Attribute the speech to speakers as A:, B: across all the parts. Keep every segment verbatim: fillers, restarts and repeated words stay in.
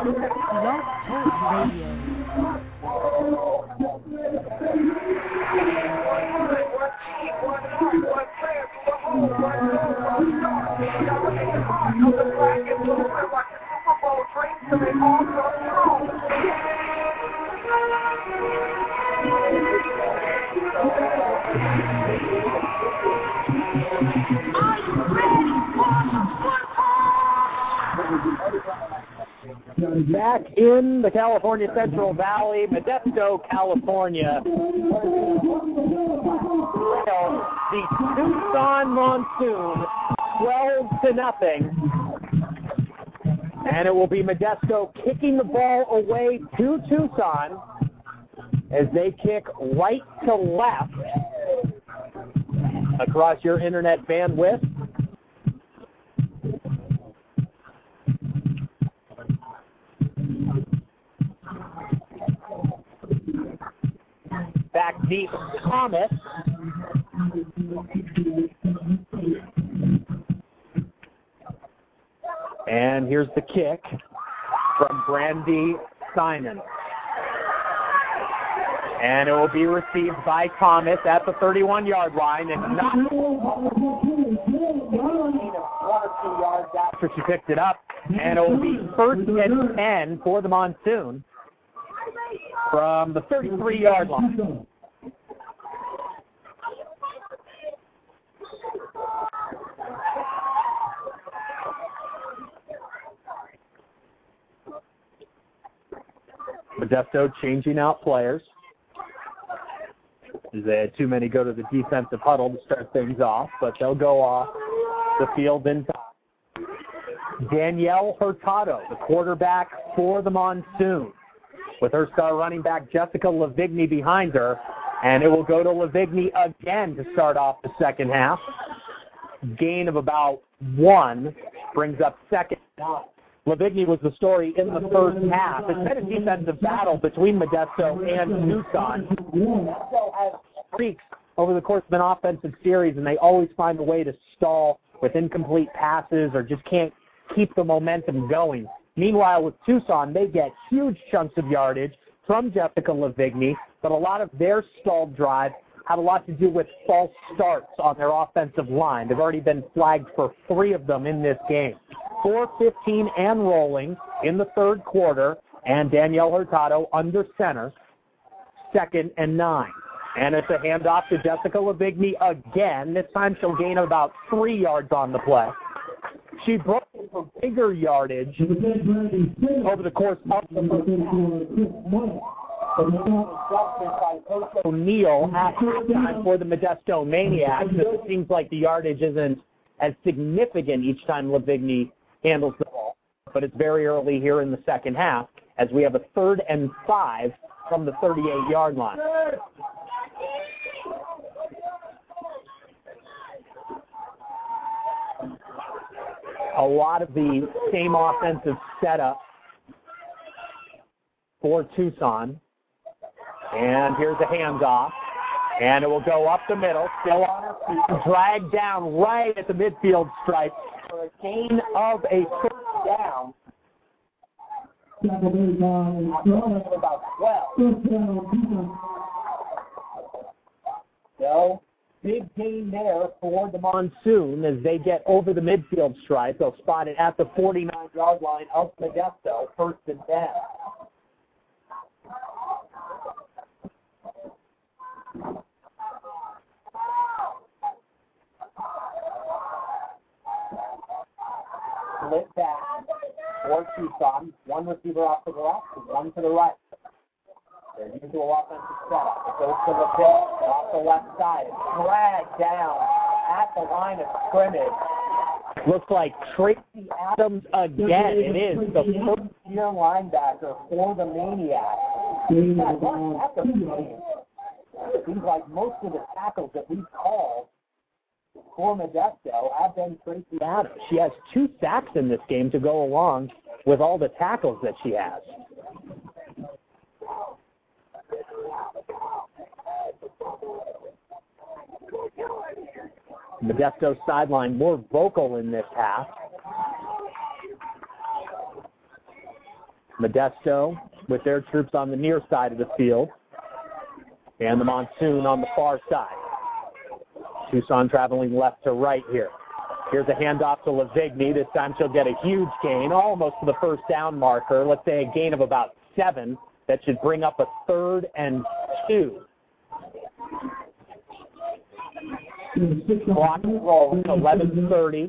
A: Blog Talk Radio.
B: Back in the California Central Valley, Modesto, California. The Tucson Monsoon, twelve to nothing. And it will be Modesto kicking the ball away to Tucson as they kick right to left across your internet bandwidth. Back deep, Thomas. And here's the kick from Brandy Simon. And it will be received by Thomas at the thirty-one-yard line and not one or two yards after she picked it up. And it will be first and ten for the Monsoon from the thirty-three-yard line. Modesto changing out players. They had too many go to the defensive huddle to start things off, but they'll go off the field in time. Danielle Hurtado, the quarterback for the Monsoon, with her star running back Jessica Lavigny behind her, and it will go to Lavigny again to start off the second half. Gain of about one brings up second down. Lavigny was the story in the first half. It's been a defensive battle between Modesto and Tucson. Modesto has streaks over the course of an offensive series, and they always find a way to stall with incomplete passes or just can't keep the momentum going. Meanwhile, with Tucson, they get huge chunks of yardage from Jessica Lavigny, but a lot of their stalled drive have a lot to do with false starts on their offensive line. They've already been flagged for three of them in this game. four fifteen and rolling in the third quarter, and Danielle Hurtado under center, second and nine. And it's a handoff to Jessica Lavigny again. This time she'll gain about three yards on the play. She broke it for bigger yardage over the course of the first half. O'Neill at halftime for the Modesto Maniacs. It seems like the yardage isn't as significant each time Lavigny handles the ball, but it's very early here in the second half as we have a third and five from the thirty-eight-yard line. A lot of the same offensive setup for Tucson. And here's a handoff. And it will go up the middle, still on her feet, dragged down right at the midfield stripe for a gain of a first down. About twelve. So, big gain there for the Monsoon as they get over the midfield stripe. They'll spot it at the forty-nine-yard line of Modesto, first and ten. Split back for Tucson. One receiver off to the left, one to the right. Their usual offensive setup. It goes to the pit off the left side. Dragged down at the line of scrimmage. Looks like Tracy Adams again. It is the first-year linebacker for the Maniacs. It seems like most of the tackles that we've called for Modesto have been Tracy Adams. She has two sacks in this game to go along with all the tackles that she has. Modesto sideline more vocal in this half. Modesto with their troops on the near side of the field, and the Monsoon on the far side. Tucson traveling left to right here. Here's a handoff to Lavigny. This time she'll get a huge gain, almost to the first down marker. Let's say a gain of about seven. That should bring up a third and two. Clock rolls, eleven thirty.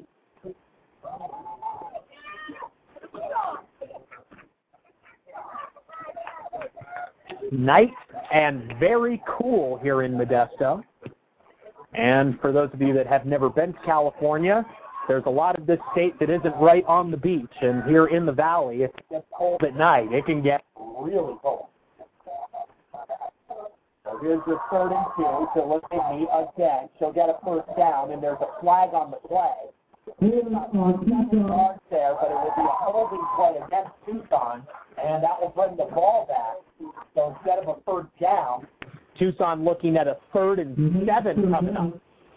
B: Nice and very cool here in Modesto. And for those of you that have never been to California, there's a lot of this state that isn't right on the beach. And here in the valley, if it gets cold at night, it can get really cold. So here's the third and two. So let's hit me again. She'll get a first down, and there's a flag on the play. Yards there, but it will be a holding play against Tucson, and that will bring the ball back. So instead of a first down, Tucson looking at a third and seven coming up.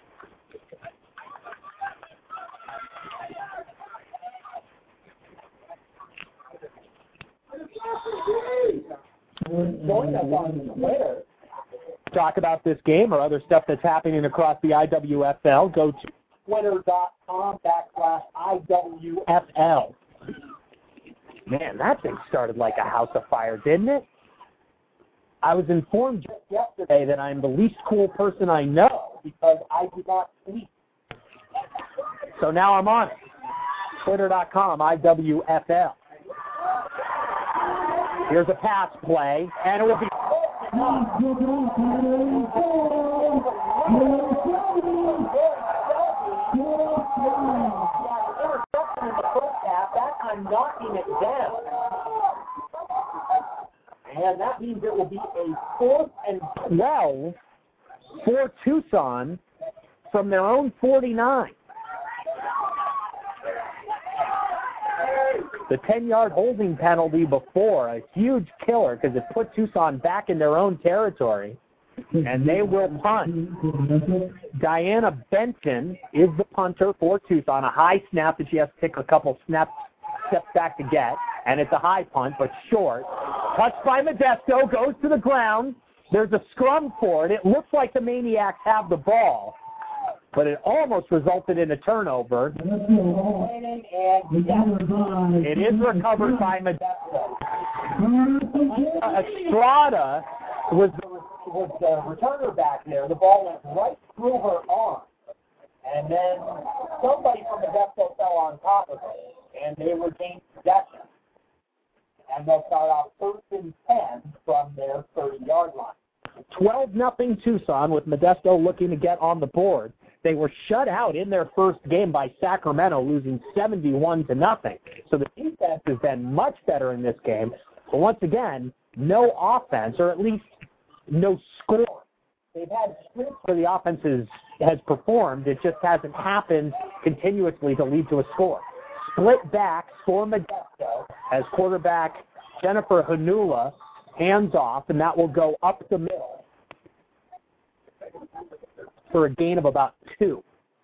B: Join us on Twitter. Talk about this game or other stuff that's happening across the I W F L. Go to twitter.com backslash IWFL. Man, that thing started like a house of fire, didn't it? I was informed just yesterday that I'm the least cool person I know because I do not tweet. So now I'm on it. Twitter.com, I W F L. Here's a pass play, and it will be... Interception in the first half, that time knocking it down. And that means it will be a fourth and twelve for Tucson from their own forty-nine. The ten-yard holding penalty before, a huge killer because it put Tucson back in their own territory, and they will punt. Diana Benton is the punter for Tucson, a high snap that she has to take a couple snaps, steps back to get, and it's a high punt, but short. Touched by Modesto, goes to the ground. There's a scrum for it. It looks like the Maniacs have the ball, but it almost resulted in a turnover. It is recovered by Modesto. Estrada was the, was the returner back there. The ball went right through her arm. And then somebody from Modesto fell on top of it, and they regained possession. And they'll start off first and ten from their thirty-yard line. twelve nothing Tucson with Modesto looking to get on the board. They were shut out in their first game by Sacramento, losing seventy-one to nothing. So the defense has been much better in this game. But once again, no offense, or at least no score. They've had streaks where the offense is, has performed. It just hasn't happened continuously to lead to a score. Split backs for Modesto as quarterback Jennifer Hanula hands off, and that will go up the middle for a gain of about two.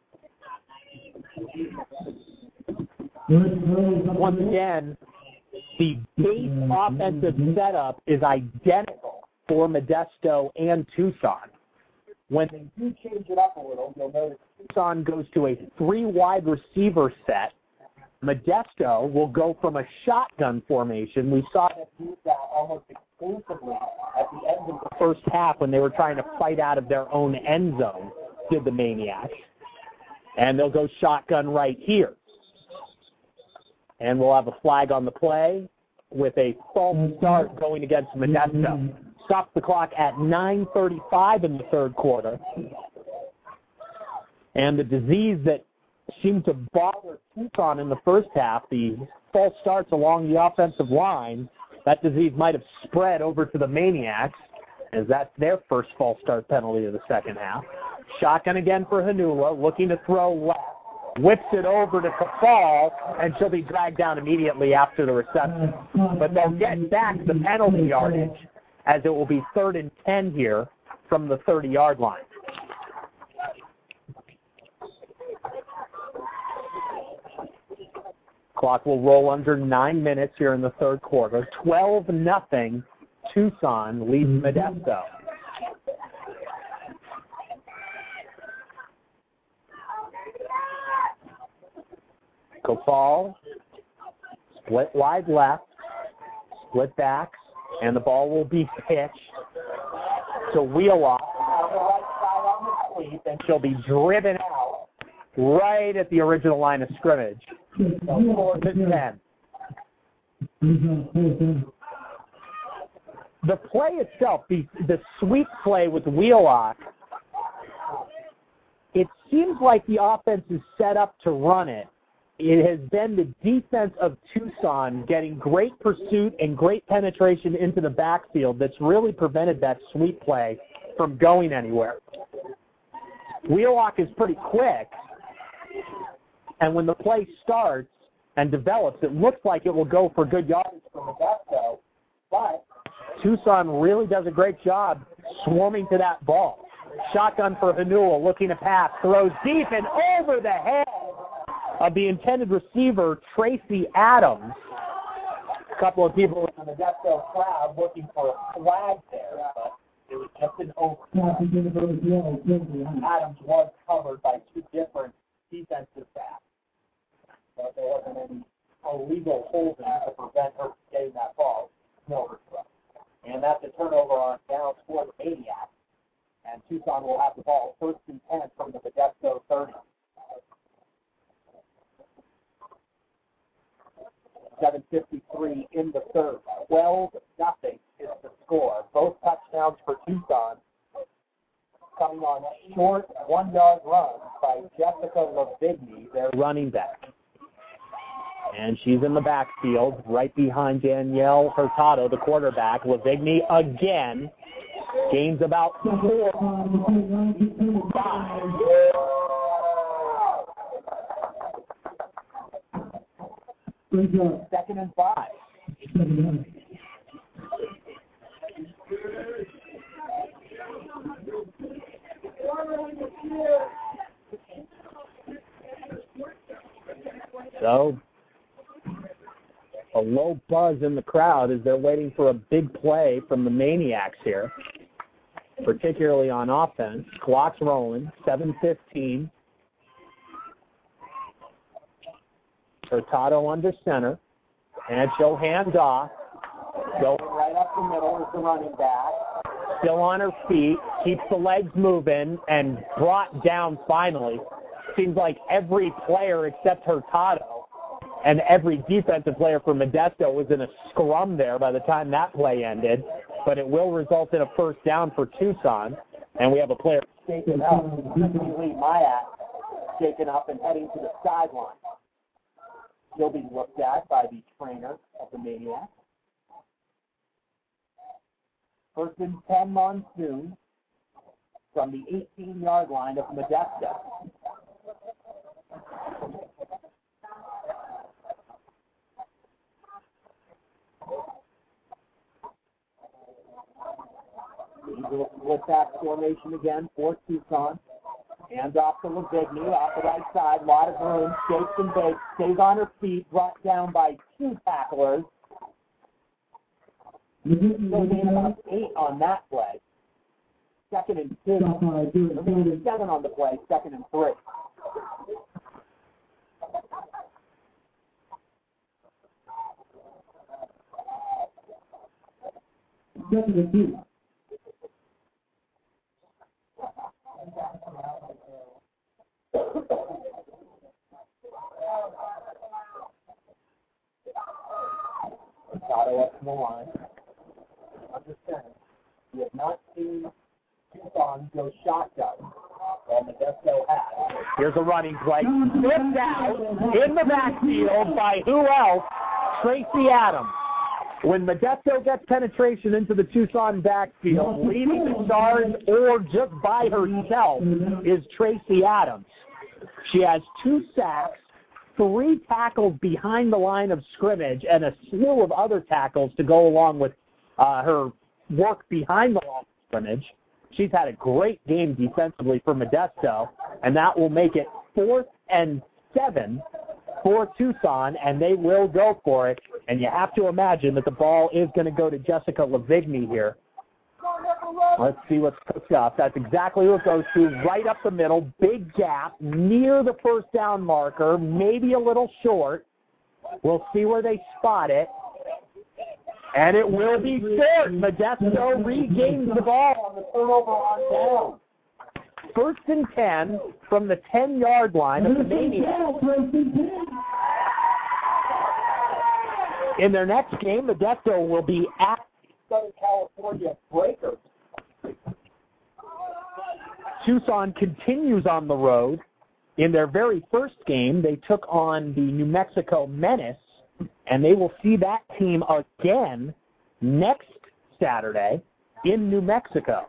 B: Once again, the base offensive setup is identical for Modesto and Tucson. When they do change it up a little, you'll notice Tucson goes to a three wide receiver set. Modesto will go from a shotgun formation. We saw them do that almost exclusively at the end of the first half when they were trying to fight out of their own end zone, did the Maniacs. And they'll go shotgun right here. And we'll have a flag on the play with a false start going against Modesto. Stops the clock at nine thirty-five in the third quarter. And the disease that seemed to bother Tucson in the first half, the false starts along the offensive line, that disease might have spread over to the Maniacs, as that's their first false start penalty of the second half. Shotgun again for Hanula, looking to throw left. Whips it over to Kafal, and she'll be dragged down immediately after the reception. But they'll get back the penalty yardage, as it will be third and ten here from the thirty-yard line. Clock will roll under nine minutes here in the third quarter. twelve nothing. Tucson leads Modesto. Copal, split wide left, split backs, and the ball will be pitched to Wheelock on the right side on the sweep, and she'll be driven out right at the original line of scrimmage. So fourth and ten. The play itself, the, the sweep play with Wheelock, it seems like the offense is set up to run it. It has been the defense of Tucson getting great pursuit and great penetration into the backfield that's really prevented that sweep play from going anywhere. Wheelock is pretty quick, and when the play starts and develops, it looks like it will go for good yardage for Modesto, but Tucson really does a great job swarming to that ball. Shotgun for Hanul, looking to pass, throws deep and over the head of the intended receiver, Tracy Adams. A couple of people in the Modesto crowd looking for a flag there, but it was just an over. Adams was covered by two different defensive backs, but there wasn't any illegal holding to prevent her from getting that ball. No overthrow. And that's a turnover on downs for the Maniacs. And Tucson will have the ball first and ten from the Modesto thirty. seven fifty-three in the third. twelve nothing is the score. Both touchdowns for Tucson coming on short one-yard runs by Jessica Lavigny, their running back. And she's in the backfield right behind Danielle Hurtado, the quarterback. Lavigny again gains about four. Five. Second and five. So, a low buzz in the crowd as they're waiting for a big play from the Maniacs here, particularly on offense. Clock's rolling, seven fifteen. Hurtado under center, and she'll hand off. Going right up the middle is the running back. Still on her feet, keeps the legs moving, and brought down finally. Seems like every player except Hurtado and every defensive player for Modesto was in a scrum there by the time that play ended. But it will result in a first down for Tucson, and we have a player shaken up. Lee Myatt shaken up and heading to the sideline. He'll be looked at by the trainer of the Maniacs. First and ten Monsoon from the eighteen-yard line of Modesto. Eagles split back formation again for Tucson. Hands off to Lavigny, off the right side, a lot of room, shakes and bakes, stays on her feet, brought down by two tacklers. So gain about eight on that play. Second and two. Seven on the play, second and three. Second and two. Hurtado up to the line. Understand, we have not seen Tucson go shotgun, while Modesto has. Here's a running play. Slipped out in the backfield by who else? Tracy Adams. When Modesto gets penetration into the Tucson backfield, leading the charge or just by herself is Tracy Adams. She has two sacks, three tackles behind the line of scrimmage, and a slew of other tackles to go along with uh, her work behind the line of scrimmage. She's had a great game defensively for Modesto, and that will make it fourth and seven for Tucson, and they will go for it. And you have to imagine that the ball is going to go to Jessica Lavigny here. Let's see what's cooked up. That's exactly what it goes to, right up the middle, big gap, near the first down marker, maybe a little short. We'll see where they spot it. And it will be short. Modesto regains the ball on the turnover on down. First and ten from the ten-yard line of the Maniacs. In their next game, Modesto will be at Southern California Breakers. Tucson continues on the road. In their very first game, they took on the New Mexico Menace, and they will see that team again next Saturday in New Mexico.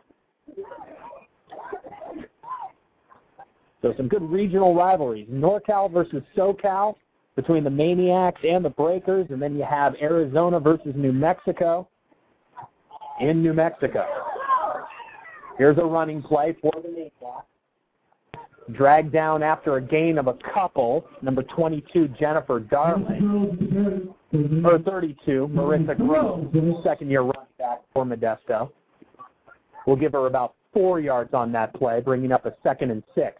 B: So some good regional rivalries. NorCal versus SoCal between the Maniacs and the Breakers, and then you have Arizona versus New Mexico in New Mexico. Here's a running play for the Maniacs. Dragged down after a gain of a couple. Number twenty-two, Jennifer Darling. Or thirty-two, Marissa Grove, second-year running back for Modesto. We'll give her about four yards on that play, bringing up a second and six.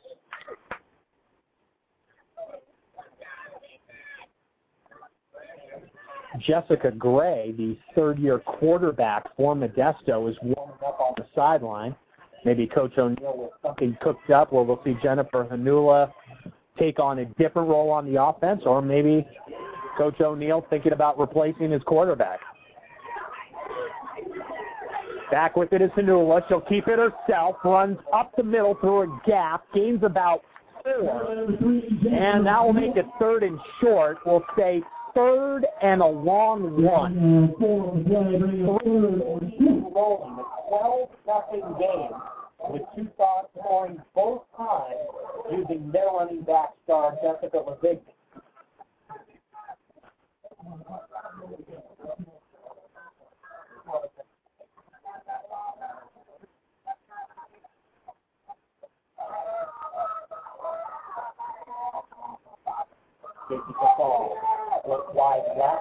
B: Jessica Gray, the third-year quarterback for Modesto, is warming up on the sideline. Maybe Coach O'Neill with something cooked up where we'll see Jennifer Hanula take on a different role on the offense, or maybe Coach O'Neill thinking about replacing his quarterback. Back with it is Hanula. She'll keep it herself, runs up the middle through a gap, gains about four, and that will make it third and short. We'll say third and a long one. Rolling, a twelve nothing game with Tucson scoring both times using their running back star, Jessica Lavigny. Taking the ball, look wide left.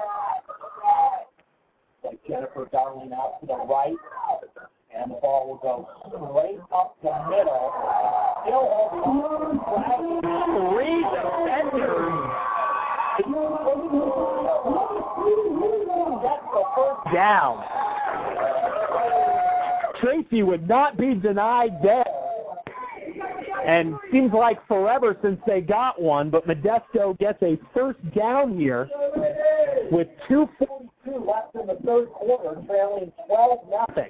B: Like Jennifer Darling out to the right, and the ball will go straight up the middle. Still holding on. Three defenders. That's the first down. Tracy would not be denied there. And seems like forever since they got one, but Modesto gets a first down here with two forty-two left in the third quarter, trailing twelve nothing.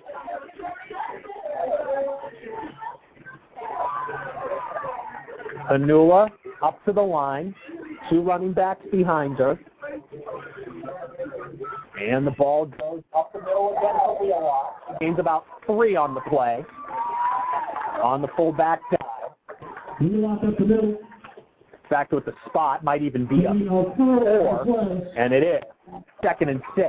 B: Hanula up to the line, two running backs behind her. And the ball goes up the middle again for Wheelock. Gains about three on the play. On the fullback side. In fact, with the spot, might even be a four, and it is. Second and six.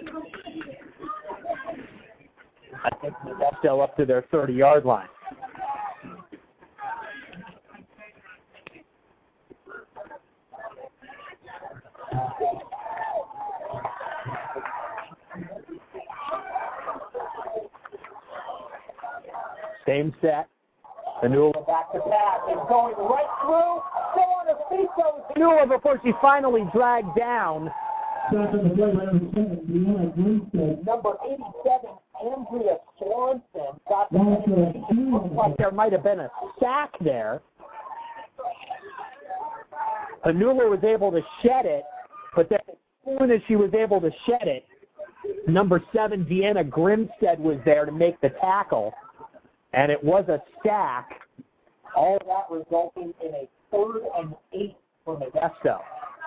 B: I think that's still up to their thirty-yard line. Same set. Hanula back to pass. It's going right through. Still on her feet goes Hanula before she finally dragged down. Number eighty-seven, Andrea Swanson. Got the looks like there might have been a sack there. Hanula was able to shed it, but then as soon as she was able to shed it, number seven, Deanna Grimstead, was there to make the tackle. And it was a sack, all that resulting in a third and eight for Modesto.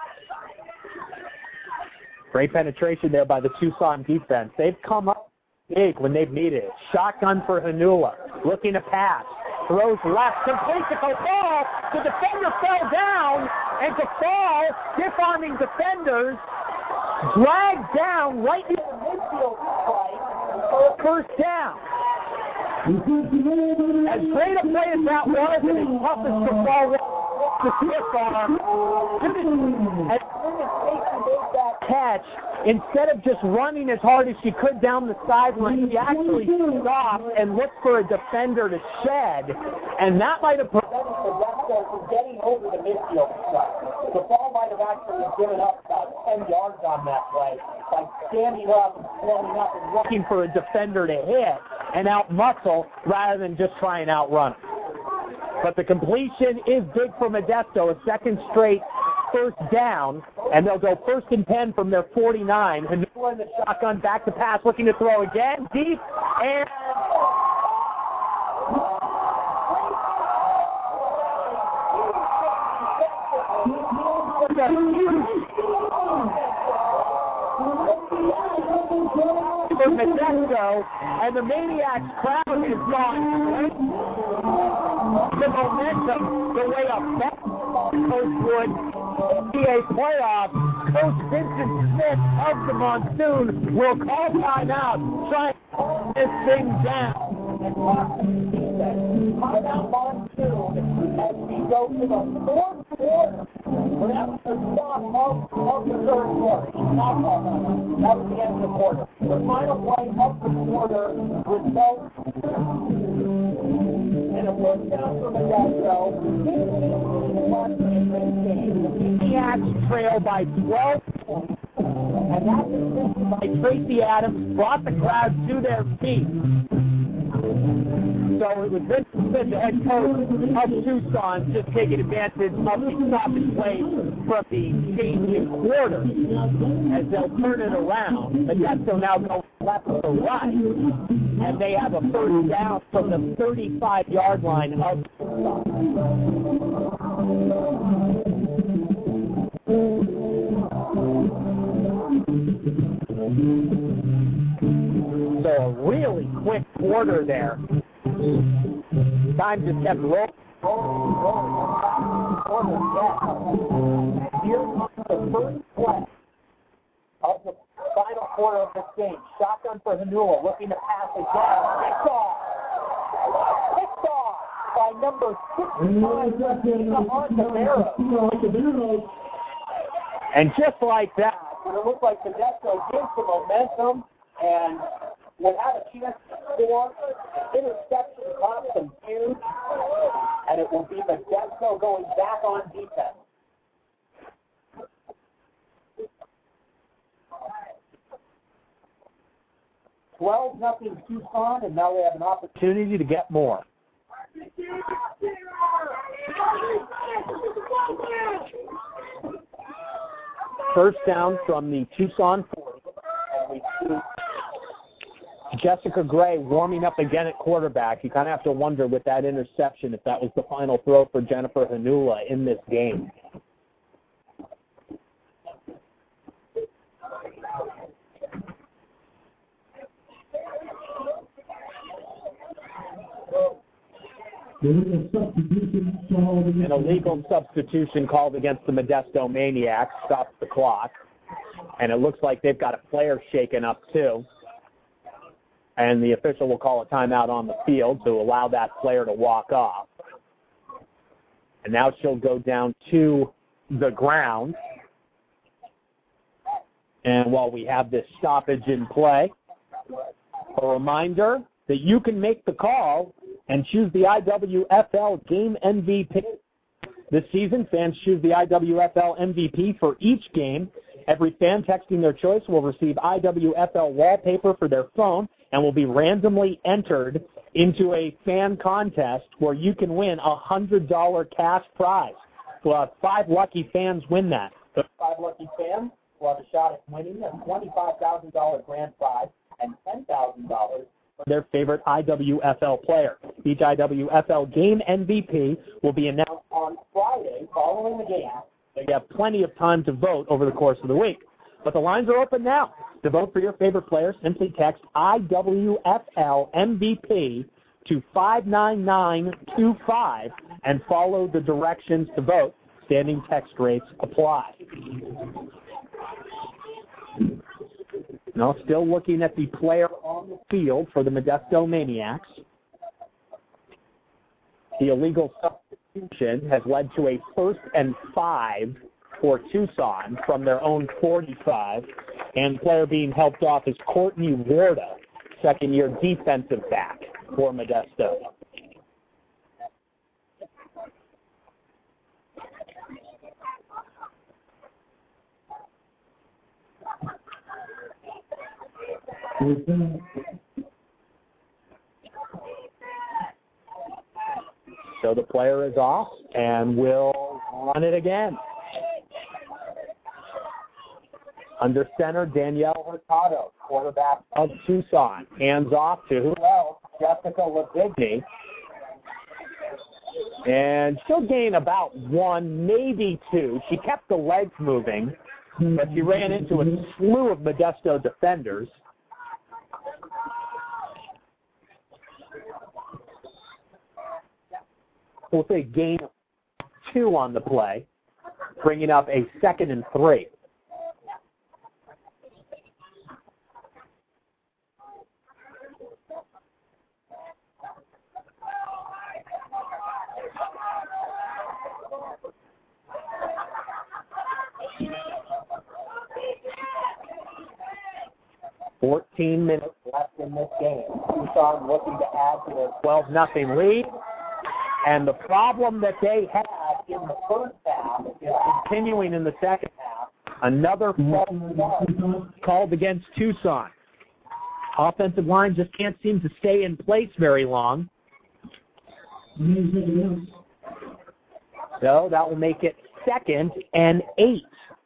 B: Great penetration there by the Tucson defense. They've come up big when they've needed it. Shotgun for Hanula, looking to pass. Throws left, completes to Cafal. The defender fell down, and Cafal, stiff-arming defenders, dragged down right near the midfield stripe for a first down. As great a play as that was, and as tough as Cafal was, the C F R. As soon as Casey made that catch, instead of just running as hard as she could down the sideline, she actually stopped and looked for a defender to shed, and that might have prevented Modesto from getting over the midfield strike. The ball might have actually given up about ten yards on that play by standing up and slowing up and looking for a defender to hit and out-muscle rather than just try and outrun. But the completion is big for Modesto, a second straight first down, and they'll go first and ten from their forty-nine. Hanula in the shotgun, back to pass, looking to throw again, deep, and for Modesto, and the Maniacs crowd is gone. The momentum, the way a best coach would be a playoff. Coach Vincent Smith of the Monsoon will call timeout, try to calm this thing down. Timeout Monsoon as we go to the fourth quarter. We're at the stop of, of the third quarter. That was the end of the quarter. The final play of the quarter results in a first down for Modesto. The Maniacs trail by twelve points. And that decision by Tracy Adams brought the crowd to their feet. So it was Vincent Smith, the head coach of Tucson, just taking advantage of the stoppage plays from the change in quarters as they'll turn it around. Modesto now goes left to right, and they have a first down from the thirty-five-yard line of Tucson. So a really quick quarter there. Time just kept rolling, rolling, rolling. Here comes the first play of the final quarter of this game. Shotgun for Hanula, looking to pass again. Picked off. Picked off by number sixty-five, Montevero. And just like that, it looked like Modesto gained some momentum and will have a chance to score. Interception caught some huge, and it will be Modesto going back on defense. twelve nothing Tucson, and now they have an opportunity to get more. First down from the Tucson forty, and we see Jessica Gray warming up again at quarterback. You kind of have to wonder with that interception if that was the final throw for Jennifer Hanula in this game. An illegal substitution called against the Modesto Maniacs stops the clock. And it looks like they've got a player shaken up too. And the official will call a timeout on the field to allow that player to walk off. And now she'll go down to the ground. And while we have this stoppage in play, a reminder that you can make the call and choose the I W F L Game M V P. This season, fans choose the I W F L M V P for each game. Every fan texting their choice will receive I W F L wallpaper for their phone and will be randomly entered into a fan contest where you can win a one hundred dollars cash prize. We'll have five lucky fans win that. The five lucky fans will have a shot at winning a twenty-five thousand dollars grand prize and ten thousand dollars for their favorite I W F L player. Each I W F L game M V P will be announced on Friday following the game. So you have plenty of time to vote over the course of the week. But the lines are open now. To vote for your favorite player, simply text I W F L M V P to five nine nine two five and follow the directions to vote. Standing text rates apply. Now still looking at the player on the field for the Modesto Maniacs. The illegal substitution substitution has led to a first and five for Tucson from their own forty-five. And the player being helped off is Courtney Warda, second-year defensive back for Modesto. So the player is off and will run it again. Under center, Danielle Hurtado, quarterback of Tucson. Hands off to who else? Jessica Lavigny. And she'll gain about one, maybe two. She kept the legs moving, but she ran into a slew of Modesto defenders. We'll say gain two on the play, bringing up a second and three. fourteen minutes left in this game. Tucson looking to add to their twelve nothing lead. And the problem that they had in the first half is continuing in the second half. Another false called against Tucson. Offensive line just can't seem to stay in place very long. So that will make it second and eight.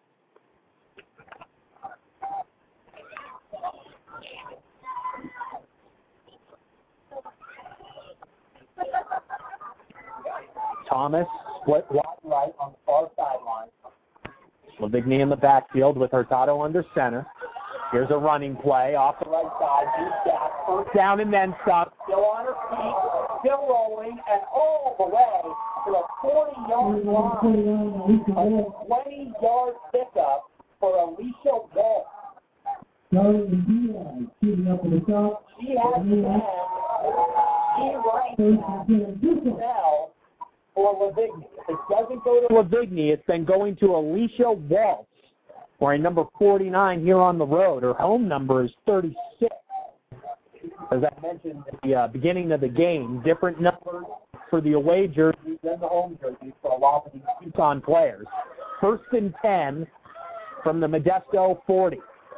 B: Thomas split wide right on the far sideline. Lavigny in the backfield with Hurtado under center. Here's a running play off the right side. Deep back, first down and then stop. Still on her feet, still rolling, and all the way to a forty-yard line. A twenty-yard pickup for Alicia Wall. She has ten. She right now for Lavigny. If it doesn't go to Lavigny, it's been going to Alicia Waltz, wearing number forty-nine here on the road. Her home number is thirty-six. As I mentioned at the uh, beginning of the game, different numbers for the away jerseys than the home jerseys for a lot of these Tucson players. First and ten from the Modesto forty.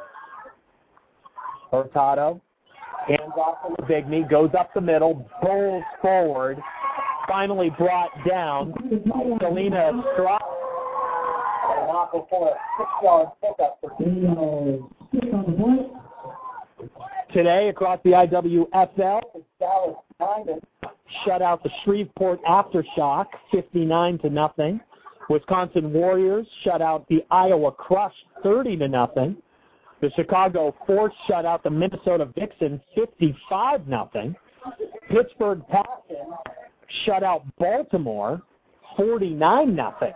B: Hurtado hands off to Lavigny, goes up the middle, bowls forward, finally brought down by Selena Estrada. And not before a six-yard pickup for Tucson. Today, across the I W F L, Dallas Diamond shut out the Shreveport Aftershock, fifty-nine to nothing. Wisconsin Warriors shut out the Iowa Crush, thirty to nothing. The Chicago Force shut out the Minnesota Vixen, fifty-five nothing. Pittsburgh Passion shut out Baltimore, forty-nine nothing.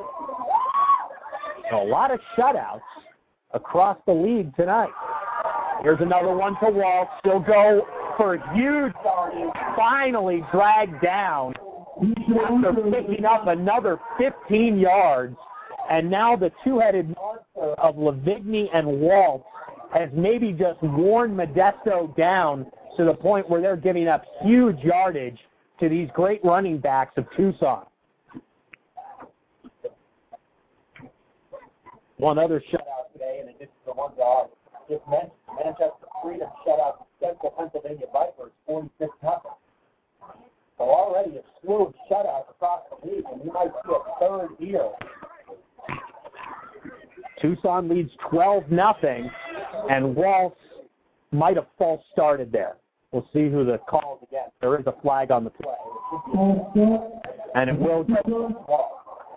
B: A lot of shutouts across the league tonight. Here's another one for Walt. She'll go for a huge target, finally dragged down after picking up another fifteen yards. And now the two-headed monster of Lavigny and Walt has maybe just worn Modesto down to the point where they're giving up huge yardage to these great running backs of Tucson. One other shutout today, and addition to the one that I just mentioned, Manchester Freedom shut out the Central Pennsylvania Vipers, forty-six nothing. So already a slew of shutouts across the league, and we might see a third here. Tucson leads twelve nothing, and Waltz might have false started there. We'll see who the call is against. There is a flag on the play. And it will go to Waltz.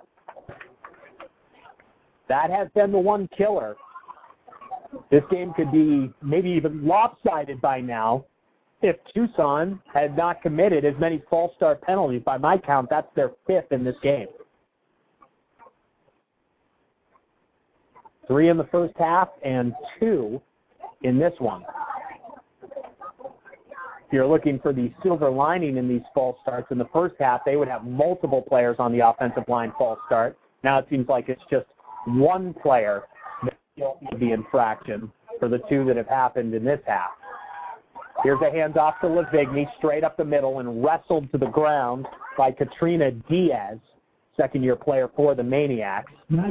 B: That has been the one killer. This game could be maybe even lopsided by now if Tucson had not committed as many false start penalties. By my count, that's their fifth in this game. Three in the first half and two in this one. you're looking for the silver lining in these false starts, in the first half they would have multiple players on the offensive line false start. Now it seems like it's just one player that's guilty of the infraction for the two that have happened in this half. Here's a handoff to Lavigny, straight up the middle and wrestled to the ground by Katrina Diaz, second-year player for the Maniacs.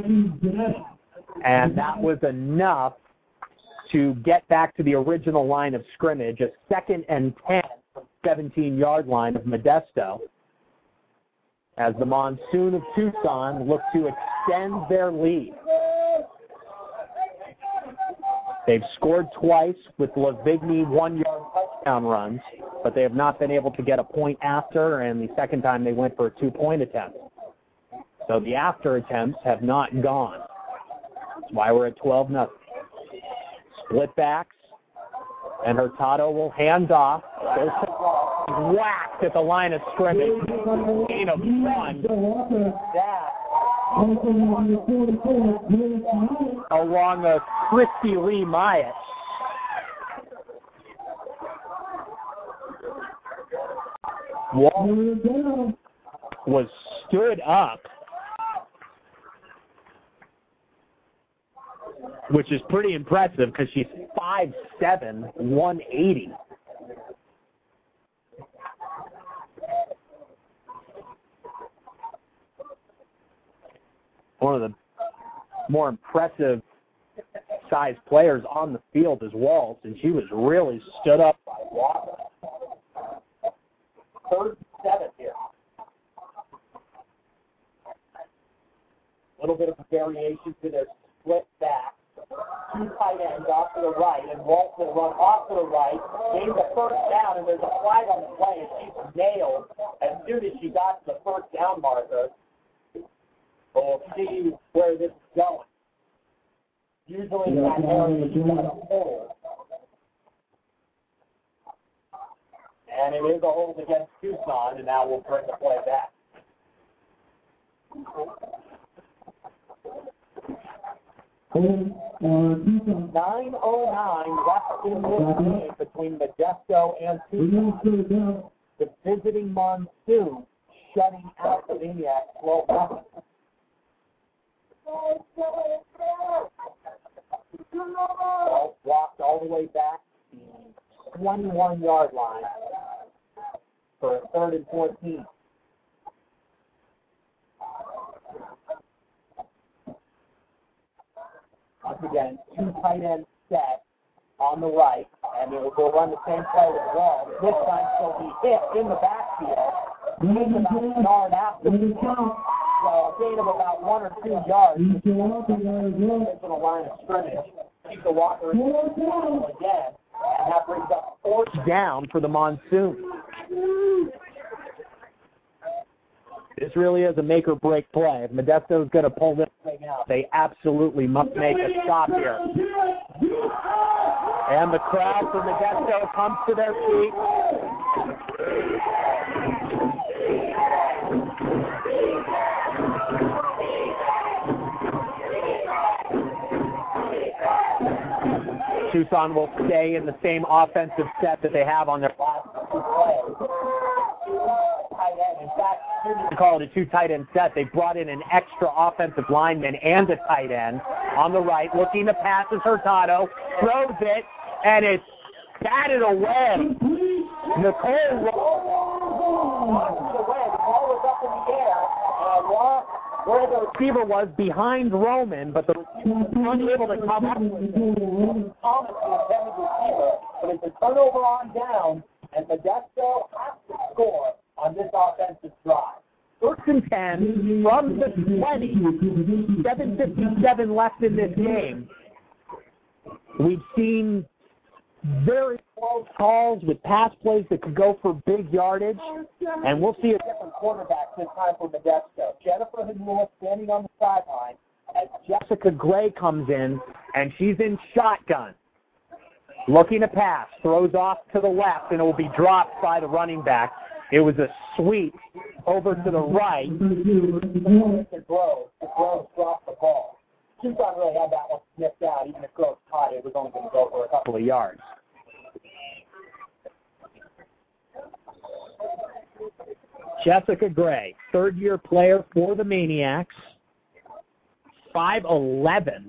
B: And that was enough to get back to the original line of scrimmage, a second and ten from seventeen-yard line of Modesto, as the Monsoon of Tucson look to extend their lead. They've scored twice with Lavigny one-yard touchdown runs, but they have not been able to get a point after, and the second time they went for a two-point attempt. So the after attempts have not gone. That's why we're at twelve nothing. Split backs, and Hurtado will hand off. Goes to whacked at the line of scrimmage. Gain of one. That along a Christy Lee Myatt. Wall was stood up, which is pretty impressive because she's five seven, one eighty. One of the more impressive size players on the field is Waltz, and she was really stood up by Walker. Third and seven here. A little bit of a variation to their split back. Two tight ends off to the right, and Waltz will run off to the right, gains the first down, and there's a flag on the play, and she's nailed as soon as she got to the first down marker. We'll see where this is going. Usually in that area, you got a hold. And it is a hold against Tucson, and now we'll bring the play back. nine oh nine left in this game between Modesto and Tucson. The visiting Monsoon shutting out the Maniacs twelve nothing. Well, walked all the way back to the twenty-one-yard line for a third and fourteen. Once again, two tight ends set on the right, and it will run the same play with the wall. This time she'll be hit in the backfield. Gain about a yard after the count. So a gain of about one or two yards. Into the line of scrimmage. Keep the Walker in the again, and that brings up fourth down for the Monsoon. This really is a make-or-break play. If Modesto's going to pull this thing out, they absolutely must make a stop here. And the crowd for Modesto comes to their feet. Tucson will stay in the same offensive set that they have on their last two plays. Tight end. In fact, they call it a two tight end set. They brought in an extra offensive lineman and a tight end on the right. Looking to pass is Hurtado. Throws it, and it's batted away. Nicole rolls away. The ball was up in the air, and lost where the receiver was behind Roman, but the receiver was unable to come up with it. Thomas, the intended receiver, but it's a turnover on down, and Modesto has to score on this offensive drive. First and ten from the twenty. seven fifty-seven left in this game. We've seen very close calls with pass plays that could go for big yardage, and we'll see a different quarterback this time for Modesto. Jennifer Hidmore standing on the sideline as Jessica Gray comes in, and she's in shotgun. Looking to pass, throws off to the left, and it will be dropped by the running back. It was a sweep over to the right. The Grove, the Grove dropped the ball. Tucson really had that one sniffed out. Even if Grove caught it, it was only going to go for a couple of yards. Jessica Gray, third-year player for the Maniacs, five eleven.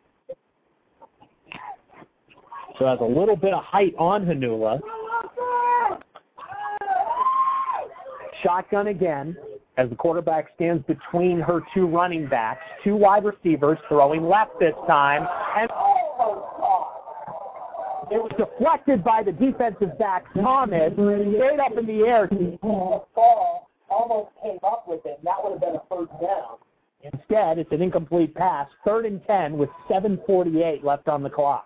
B: So has a little bit of height on Hanula. Shotgun again as the quarterback stands between her two running backs, two wide receivers throwing left this time. And it was deflected by the defensive back, Thomas, straight up in the air. The ball almost came up with it, and that would have been a first down. Instead, it's an incomplete pass, third and ten with seven forty-eight left on the clock.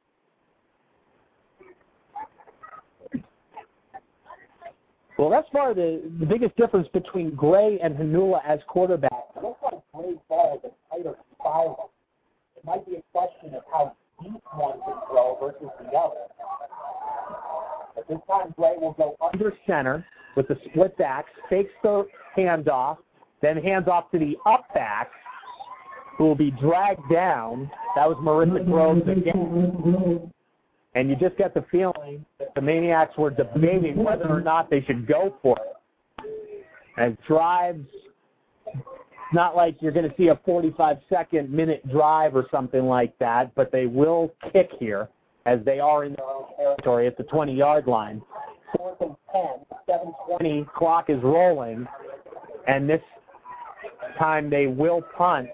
B: Well, that's far the, the biggest difference between Gray and Hanula as quarterbacks. It looks like Gray's ball is a tighter spiral. It might be a question of how deep one can throw versus the other. But this time, Gray will go under center with the split backs, fakes the handoff, then hands off to the up back, who will be dragged down. That was Marissa Groves again. And you just get the feeling that the Maniacs were debating whether or not they should go for it. And drives, not like you're going to see a forty-five second minute drive or something like that, but they will kick here as they are in their own territory at the twenty-yard line. Fourth and ten, seven twenty, clock is rolling, and this time they will punt.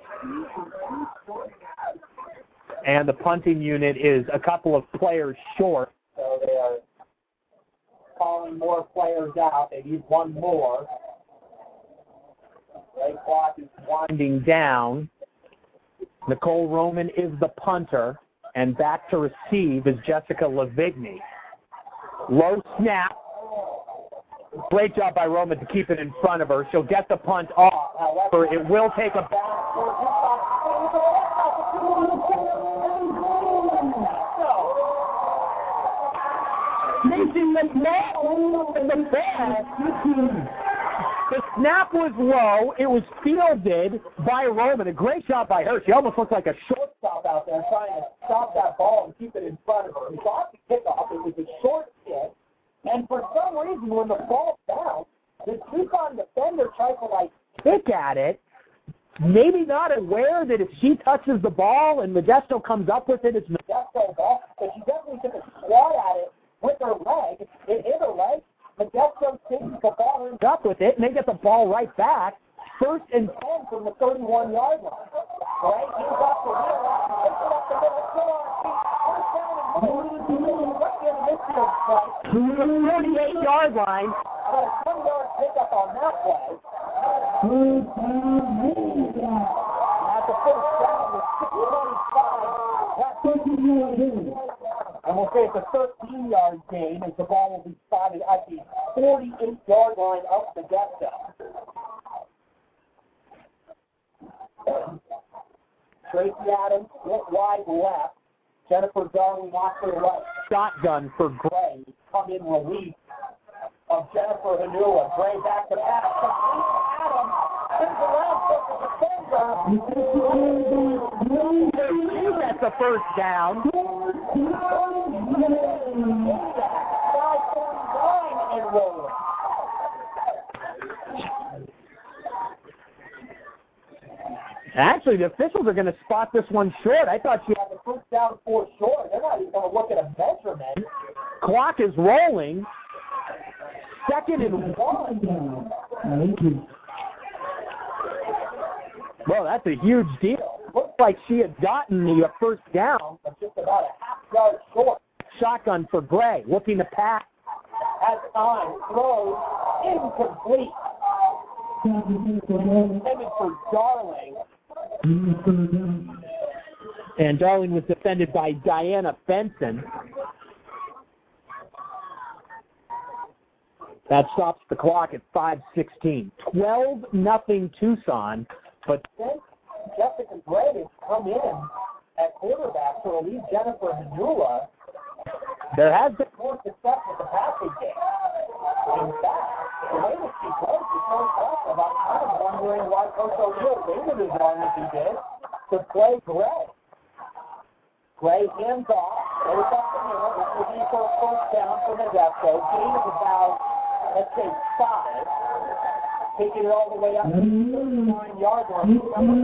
B: And the punting unit is a couple of players short, so they are calling more players out. They need one more. Play clock is winding down. Nicole Roman is the punter, and back to receive is Jessica Lavigny. Low snap. Great job by Roman to keep it in front of her. She'll get the punt off. However, it will take a back. Mason McMahon in the back. The snap was low. It was fielded by Roman. A great shot by her. She almost looked like a shortstop out there trying to stop that ball and keep it in front of her. He got the kickoff. It was a short kick. And for some reason, when the ball bounced, the Tucson defender tried to, like, kick at it, maybe not aware that if she touches the ball and Modesto comes up with it, it's Modesto ball, but she definitely took a swat at it with her leg. It hit her leg. Modesto takes the ball and up with it, and they get the ball right back. First and ten from the thirty-one-yard line. Right? He's off the wheel. Takes it up the middle. Still on her feet. First down and right in the midfield play. thirty-eight-yard line. About a twenty-yard pickup on that play. At the first down with six twenty-five. That's and we'll say it's a thirteen-yard gain as the ball will be spotted at the forty-eight-yard line of Modesto. Tracy Adams went wide left. Jennifer Darling off to the right. Shotgun for Gray. Come in relief of Jennifer Hanula. Gray back to pass. Adams spins around for the defender. That's the first down. five forty-nine and rolling. Actually, the officials are going to spot this one short. I thought she had the first down four short. They're not even going to look at a measurement. Clock is rolling. Second and one. Well, that's a huge deal. Looks like she had gotten the first down, but just about a half yard short. Shotgun for Gray. Looking to pass. Has time. Throws. Incomplete. Intended for Darling. And Darling was defended by Diana Benson. That stops the clock at five sixteen. twelve nothing Tucson. But since Jessica Gray has come in at quarterback to relieve Jennifer Hanula, there has been more success with the passing game. In fact, the way that she plays is so impressive. I'm kind of wondering why Coach O'Neill waited as long as he did to play Gray. Gray hands off. Goes up the middle. This will be for a first down for Modesto. Gain is about, let's say, five. taking it all the way up to the thirty-nine-yard line.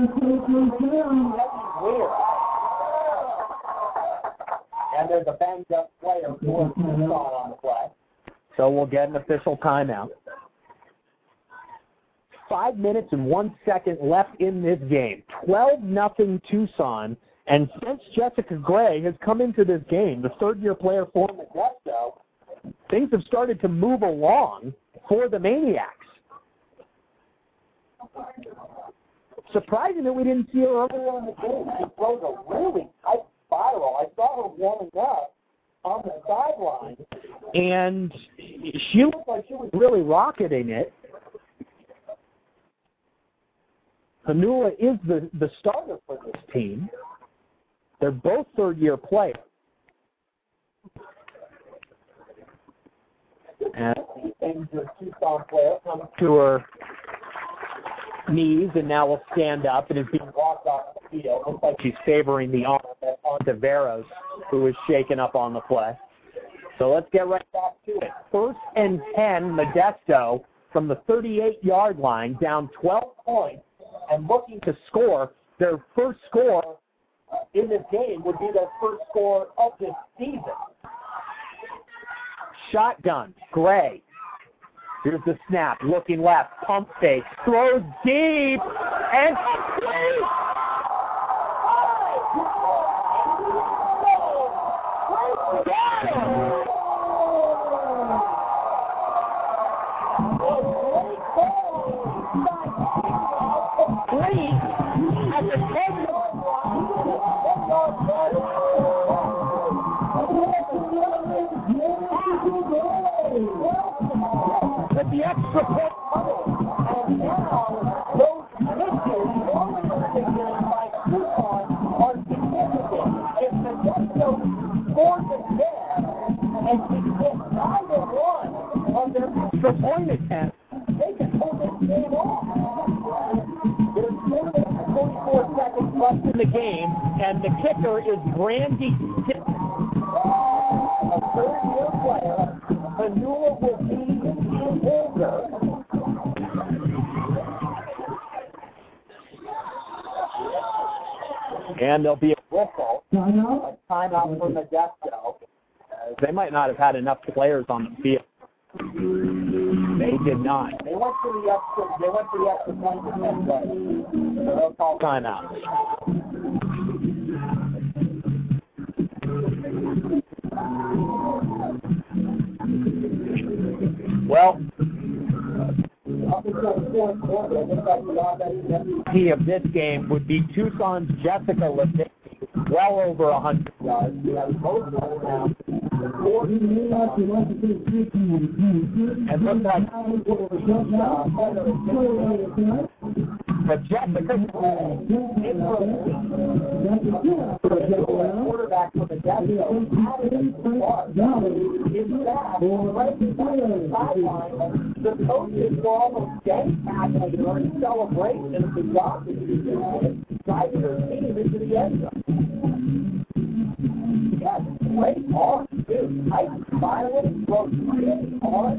B: Weird. And there's a banged-up player for Tucson on the play. So we'll get an official timeout. Five minutes and one second left in this game. twelve nothing Tucson. And since Jessica Gray has come into this game, the third-year player for Modesto, things have started to move along for the Maniacs. Surprising that we didn't see her earlier in the game. She throws a really tight spiral. I saw her warming up on the sideline, and she looked like she was really rocketing it. Hanula is the, the starter for this team. They're both third-year players. And the Tucson player comes to her knees and now will stand up and is being walked off the field. Looks like she's favoring the arm of Ontiveros, who is shaken up on the play. So let's get right back to it. First and ten, Modesto from the thirty-eight-yard line, down twelve points and looking to score. Their first score in this game would be their first score of this season. Shotgun, Gray. Here's the snap, looking left, pump fake, throws deep, and at the But the extra point, and now those misses by Tucson are significant. If Modesto scores again and we get either one on their extra point attempt, they can hold this game off. There's forty-four seconds left in the game, and the kicker is Brandy Stippen, a third-year player. Hanula will be older. And there'll be a whistle, a timeout for Modesto. They might not have had enough players on the field. They did not. They went for the extra. They went for the extra point to ten plays. So they'll call timeout. Well, up until the fourth quarter, it looks like the offensive M V P of this game would be Tucson's Jessica Lipnicki, well over one hundred yards. We have both of them now. And looks like but Jessica in her quarterback for the Modesto is back right beside the sideline. The coaches were almost gang tackling her in celebration of the job that she did, driving her team into the end zone. Yes, great arm, too. Tight, violent, throws really hard.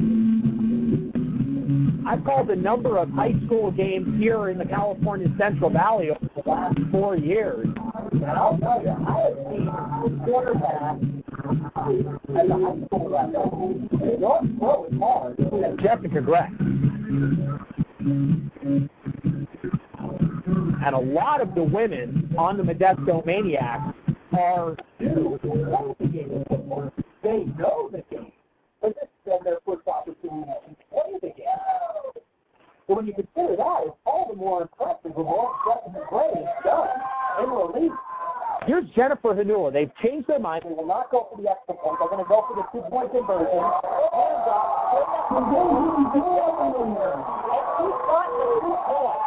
B: I've called a number of high school games here in the California Central Valley over the last four years. And I'll tell you, I have seen quarterbacks at the high school level. They don't throw as hard as Jessica Gray. And a lot of the women on the Modesto Maniacs are new to the game of football. They know the game. But this is their first opportunity to play the game. But when you consider that, it's all the more impressive of what Jessica Gray has done in relief. Here's Jennifer Hanula. They've changed their mind. They will not go for the extra point. They're going to go for the two-point conversion. Hands up. And she's got the two points.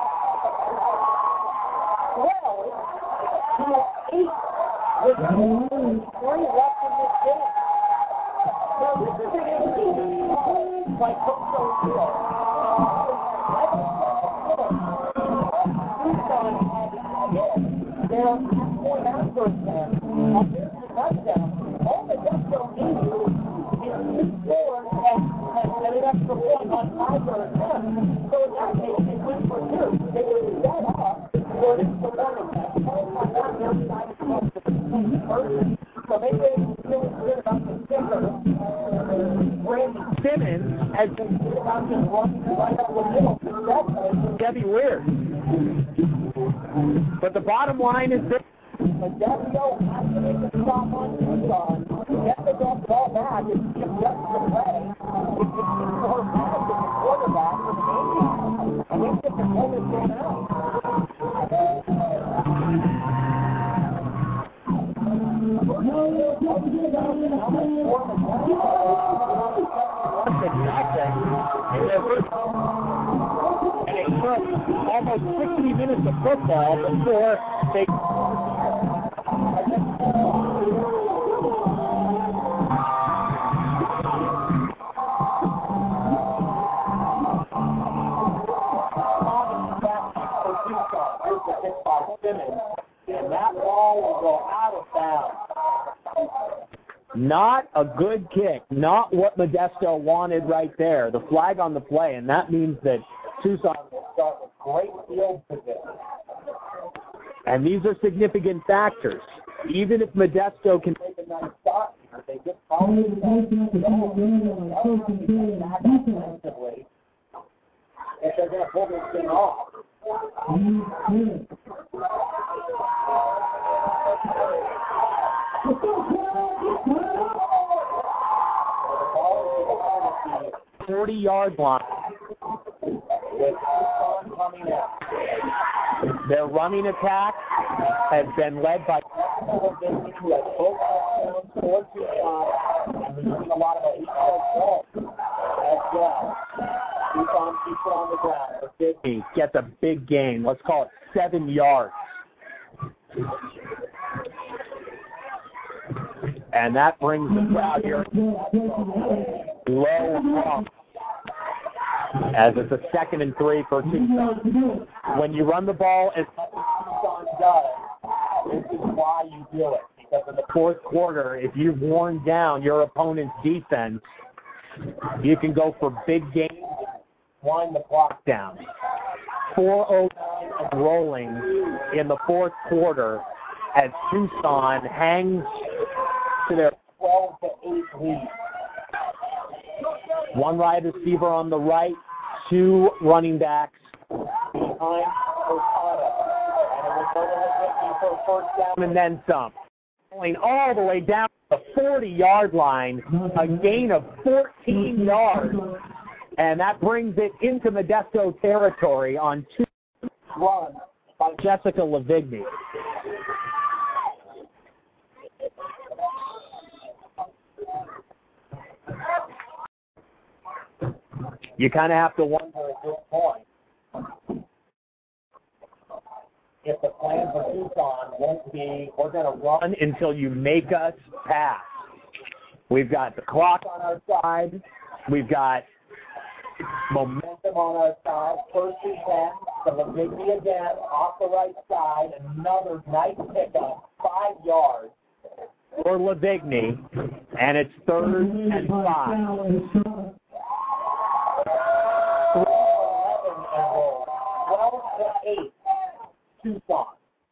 B: Well, you know, eight with three left in this game. So this is an eighteen by Coach O'Neill. They're point out first down. On this touchdown, all the Modesto needs is to score and, and, and it up extra point on Tiger attempt. So in that case, they went for two. They were set up for this performance. On that their side is close to the person. So maybe they feel good about the sticker. Randy Simmons has been good about just running right up the middle. That's Debbie Weir. But the bottom line is this. Modesto has to make a stop on Tucson, get the ball back, and keep the rest of the play. It's for Madison, the quarterback, for the game, and they get the bonus game out. And it took almost sixty minutes of football before they and that ball will go out of bounds. Not a good kick. Not what Modesto wanted right there. The flag on the play, and that means that Tucson will start with great field position. And these are significant factors. Even if Modesto can make a nice shot, they just probably if they're going to pull this thing off. forty-yard line with Tucson coming out. Their running attack has been led by who has both touchdowns for Tucson, and we're using a lot of eight-yard balls as well. Tucson keeps it on the ground. He gets a big gain. Let's call it seven yards. And that brings the crowd here low up as it's a second and three for Tucson. When you run the ball as Tucson does, this is why you do it. Because in the fourth quarter, if you've worn down your opponent's defense, you can go for big gains and wind the clock down. four oh nine and rolling in the fourth quarter as Tucson hangs to their twelve to eight lead. One wide receiver on the right, two running backs behind Hurtado. And it was Roberto for a first down and then some. Going all the way down to the forty-yard line, a gain of fourteen yards. And that brings it into Modesto territory on two runs by Jessica Lavigny. You kind of have to wonder at this point if the plan for Tucson won't be, we're going to run until you make us pass. We've got the clock on our side. We've got momentum on our side. First and ten. So Lavigny again off the right side. Another nice pickup, five yards for Lavigny. And it's third and five. eleven and roll. twelve to eight. Tucson.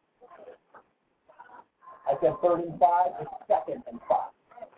B: I said third and five. It's second and five.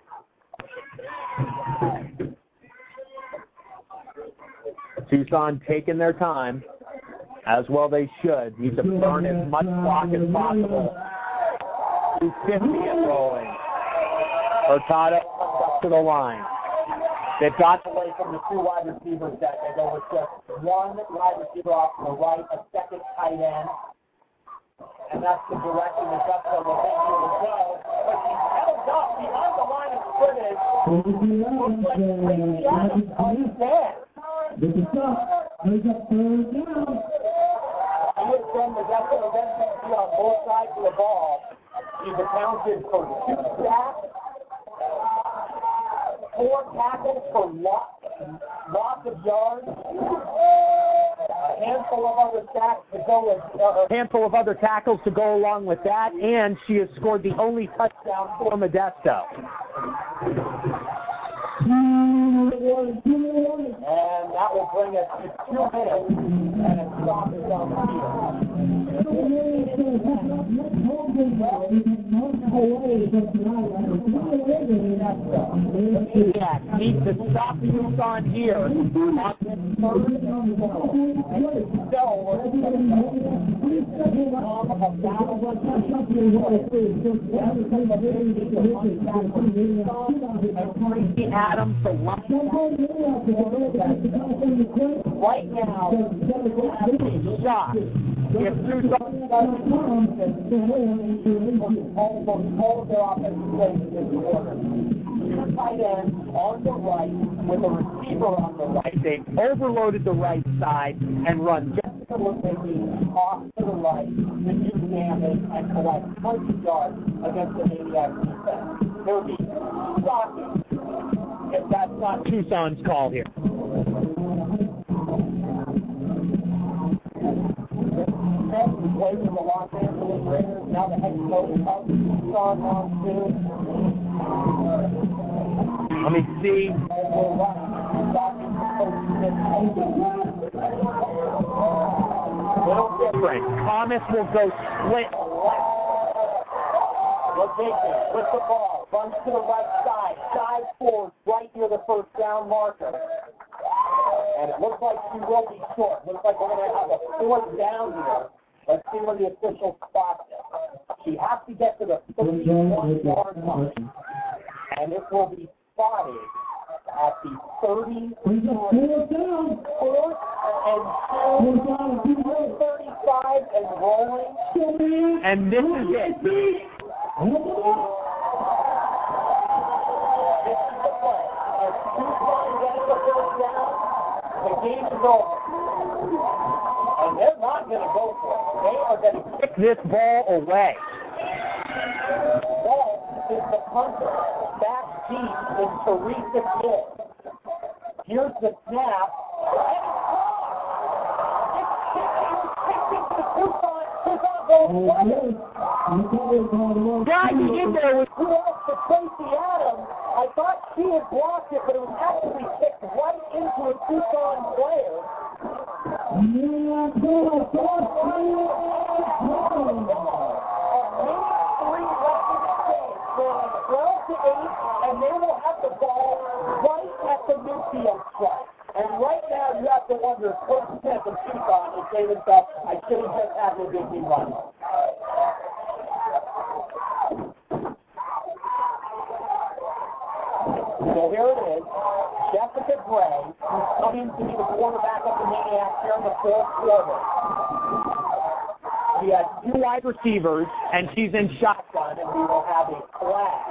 B: Tucson taking their time, as well they should. Need to burn as much clock as possible. two fifty and rolling. Hurtado comes up to the line. They've got away from the two wide receivers that they go with just one wide receiver off to the right, a second tight end. And that's the direction that Jessica Lavigny will go. But she's held up behind the line of scrimmage. Looks like Tracy Adams understands.
C: This is tough. There's a third down.
B: I would send the Modesto eventually on both sides of the ball. He's accounted for two sacks, four tackles for lots, lots of yards, a handful of other sacks to go with, uh, a handful of other tackles to go along with that, and she has scored the only touchdown for Modesto. And bring us to two minutes and a stop is on the field. Yeah, need to stop Tucson here on this third and so we're Tracy Adams to left. Right now, have a shot. If Tucson doesn't almost all of their offensive plays in this quarter. Two tight ends on the right with a receiver on the right. They've overloaded the right side and run Jessica Lipnicki off to the right to do damage and collect twenty yards against the Maniac defense. It would be shocking if that's not Tucson's call here. Who plays in the Los Angeles Raiders, now the head coach of Tucson Monsoon. Let me see. Little different. Thomas will go split left. Rotation with the ball. Runs to the right side. Dives forward right near the first down marker. And it looks like she will be short. Looks like we're going to have a fourth down here. Let's see where the official spots it. She has to get to the thirty-one yard line. And it will be spotted at the thirty. Fourth and two, thirty-five and rolling. And this is it. This is the play. As Tucson gets the first down, the game is over. And they're not going to go for it. They are going to kick this ball away. Ball is the punter. Back deep is Teresa Kidd. Here's the snap. And it's caught. It's kicked to Tucson. Tucson goes forward. Driving in there with who else but Tracy Adams. I thought she had blocked it, but it was actually kicked right into a Tucson player. twelve to eight, and they will have the ball right at the midfield stripe. And right now, you have to wonder, first step of Tucson is say themselves, I should have just had the big team run. So here it is. Jessica Gray, who's coming to be the quarterback of the Maniacs here in the fourth quarter. She has two wide receivers, and she's in shotgun, and we will have a flag.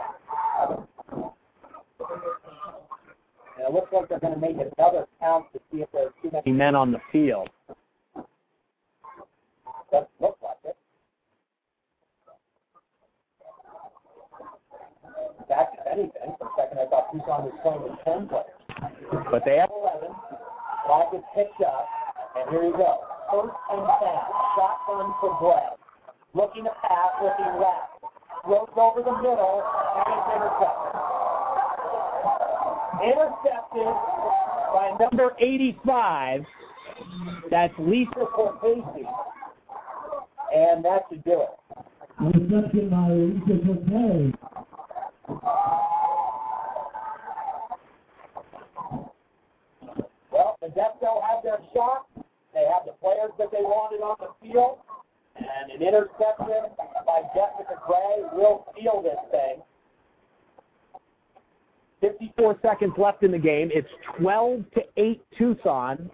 B: And it looks like they're going to make another count to see if there's too many men on the field. Doesn't look like it. Back to anything. For a second, I thought Tucson was playing with ten players. But they have eleven. Flag is picked up, and here you go. First and ten. Shotgun for Gray. Looking to pass, looking left. Throws over the middle, and it's intercepted. Intercepted by number eighty-five. That's Lisa Cortese. And that should do it.
C: Intercepted by Lisa Cortese.
B: Well, the Modesto had their shot. They have the players that they wanted on the field. And an interception by Jessica Gray will seal this thing. fifty-four seconds left in the game. It's twelve to eight Tucson.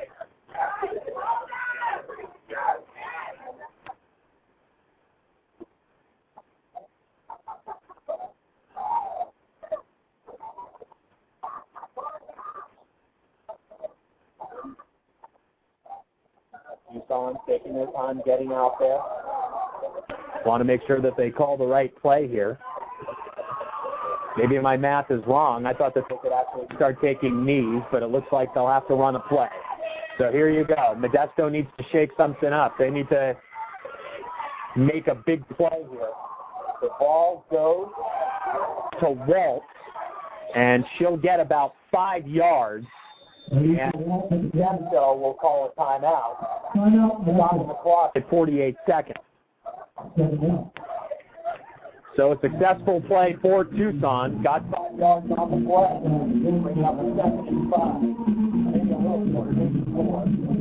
B: Tucson taking their time getting out there. Want to make sure that they call the right play here. Maybe my math is wrong. I thought that they could actually start taking knees, but it looks like they'll have to run a play. So here you go. Modesto needs to shake something up. They need to make a big play here. The ball goes to Walt, and she'll get about five yards. And Modesto will call a timeout.
C: Timeout.
B: Stopping the clock at forty-eight seconds. So a successful play for Tucson. Got five yards on the play. Bring up a second and five. Maybe a little short, maybe four.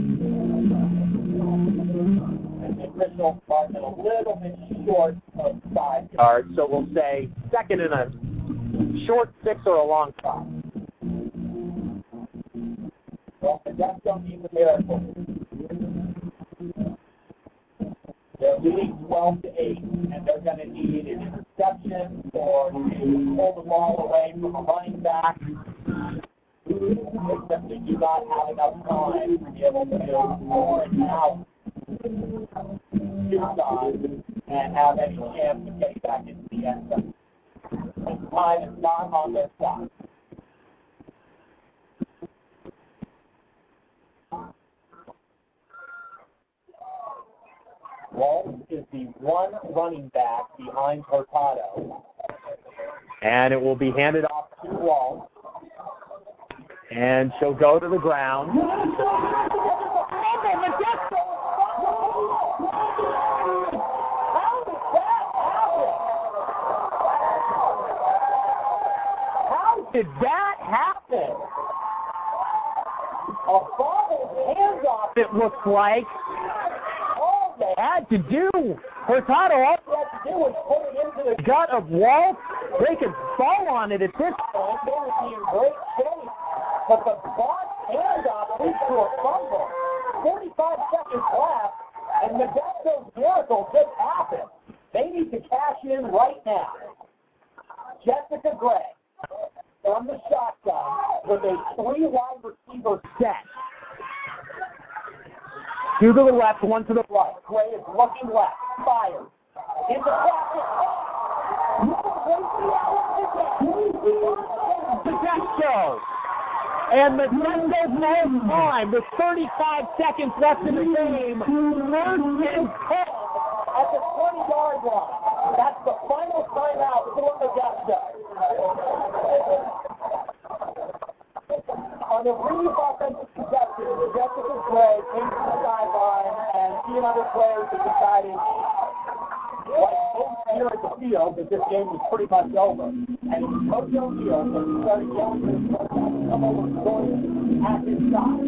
B: And the official marked it a little bit short of five yards. So we'll say second and a short six or a long five. Well, Modesto needs a miracle. They're leading twelve to eight, and they're going to need an interception or to pull the ball away from a running back. They simply do not have enough time to be able to bring out Tucson and have any chance of getting back into the end zone. The time is not on their side. Walsh is the one running back behind Hurtado. And it will be handed off to Walsh. And she'll go to the ground. How did that happen? A fumble handoff, it looks like. They had to do. Hurtado, all they had to do was put it into the gut of Walsh. They could fall on it at this point. They would be in great shape. But the bot handoff leads to a fumble. forty-five seconds left, and Modesto's miracle just happened. They need to cash in right now. Jessica Gray on the shotgun with a three-wide receiver set. Two to the left, one to the right. Gray is looking left. Fires. Into practice. Modesto. And Modesto's no time with thirty-five seconds left in the game. First and ten at the twenty-yard line. That's the final timeout for Modesto. On the brief offensive possession, Jessica Gray came to the sideline, and she and other players have decided, like most here at the field, that this game was pretty much over. And it was Coach O'Neill that started yelling at his coach to come over and join at his side.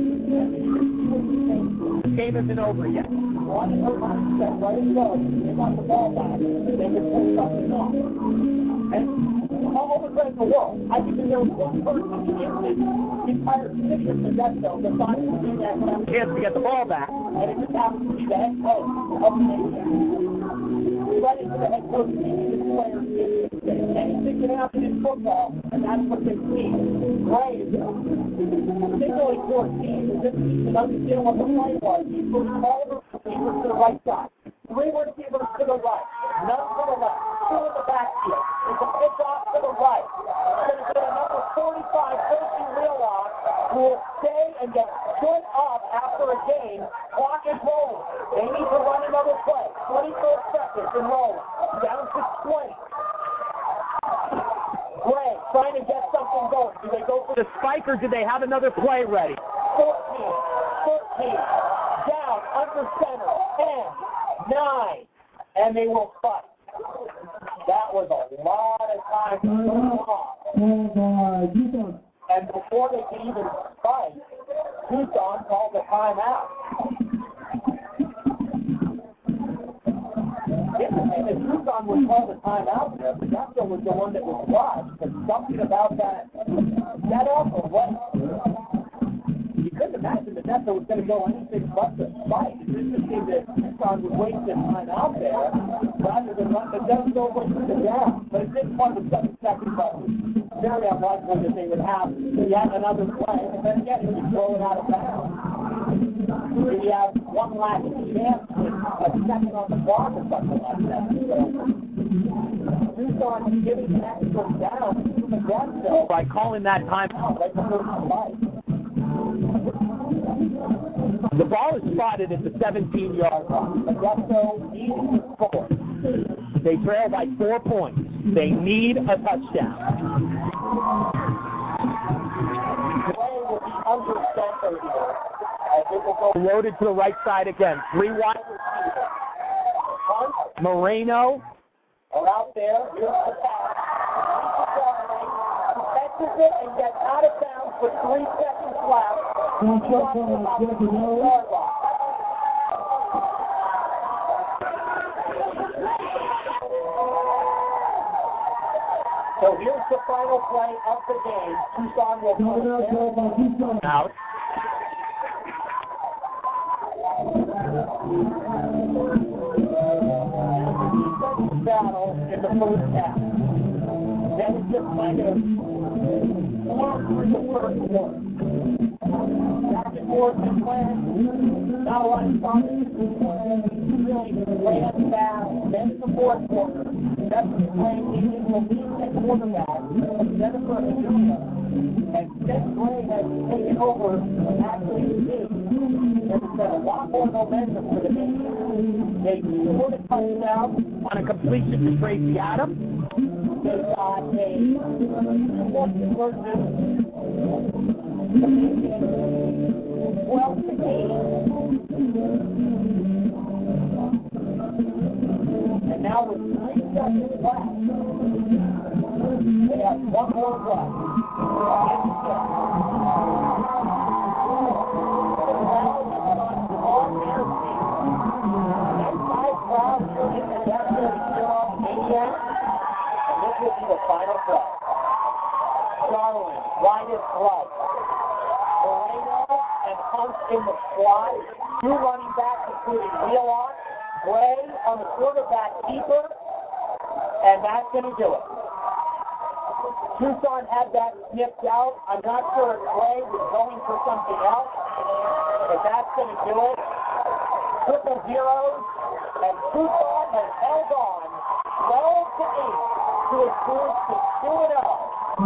B: The game isn't over yet. One of her mindset, right as well, they got the ball back, they could pull something off. And all over the world, I think that there was one person in the entire city of Modesto that thought he was going to have a chance to get the ball back, and it just happens to be the head coach of the nation. Right into the head coach teaching his players anything can happen in football, and that's what they see. Gray is particularly fourteen, as if he can understand what the play was. He put all the receivers to the right side. Three receivers to the right, none to the left, two in the backfield. It's a pitch off to the right. We're going to get a number forty-five, Percy Wheelock, who will stay and get stood up after a game. Clock is rolling. They need to run another play. twenty-four seconds and rolling. Down to twenty. Gray trying to get something going. Do they go for the spike or do they have another play ready? fourteen, thirteen, down, under center, ten, nine, and they will fight. That was a lot of time to go on. And before they can even fight, Tucson called a timeout. Interesting that Tucson was called a timeout there, but Modesto was the one that was watched, but something about that, that also was. You couldn't imagine that Modesto was going to go anything but the fight. It's interesting that Tucson would waste his time out there rather than let Modesto went to the down. But it didn't want the seven seconds left. Very unlikely that they would have yet another play, and then again, if you throw it out of bounds. If you have one last chance with a second on the clock or something like that. So, Tucson giving an extra down to Modesto by calling that timeout right before the fight. The ball is spotted at the seventeen-yard line. Modesto needs to score. They trail by four points. They need a touchdown. Gray will be under pressure here. As it will go loaded to the right side again. Three wide receivers. Hunt, Moreno are out there. Here's the pass. Catches it and gets out of bounds with three seconds left. So here's the final play of the game. Tucson will come out. Battle in the first half. Then it's just kind of formed through the first quarter. Back and forth and plan. Not a lot of promise. Really ran fast. Then it's the fourth quarter. That's the play. He will be at quarterback. Jennifer Adulia. And Seth Gray has taken over actually the team. There's been a lot more momentum for the team. They scored a touchdown on a completion to Tracy Adams. They got a fourth conversion. twelve to eight. And now with three seconds left, they have one more run. Final play. Darwin, widest right. Moreno and Hunt in the slot. Two running backs, including Wheelon. Gray on the quarterback keeper. And that's going to do it. Tucson had that snipped out. I'm not sure if Gray was going for something else. But that's going to do it. Triple zeros. And Tucson has held on twelve to eight. To improve to two and oh.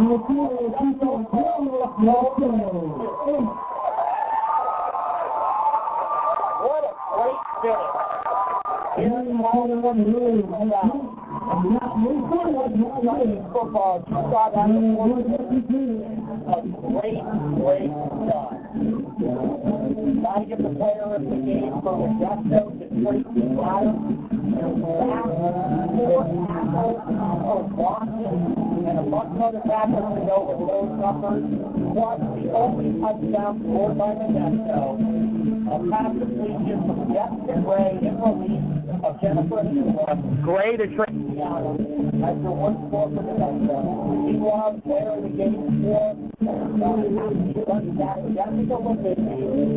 B: What a great finish. Here's all the one really about. Football, you saw that before. A great, great start. Got to give the player of the game for Modesto to Tracy Adams. Four tackles for Boston and a bunch of other tackles to go with those numbers. Plus the only touchdown scored by Modesto. A pass completion from Jessica Gray in relief of Jennifer Adulia. Gray to Tracy Adams. That's the one score for Modesto. Meanwhile, player of the game for running back Jessica Levine.